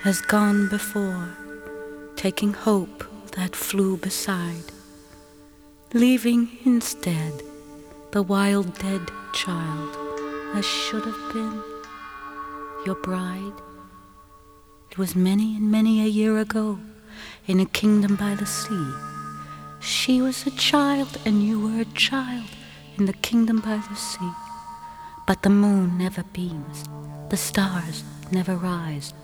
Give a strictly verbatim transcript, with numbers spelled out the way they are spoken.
has gone before, taking hope that flew beside, leaving instead the wild dead child that should have been your bride. It was many and many a year ago, in a kingdom by the sea. She was a child and you were a child in the kingdom by the sea. But the moon never beams, the stars never rise,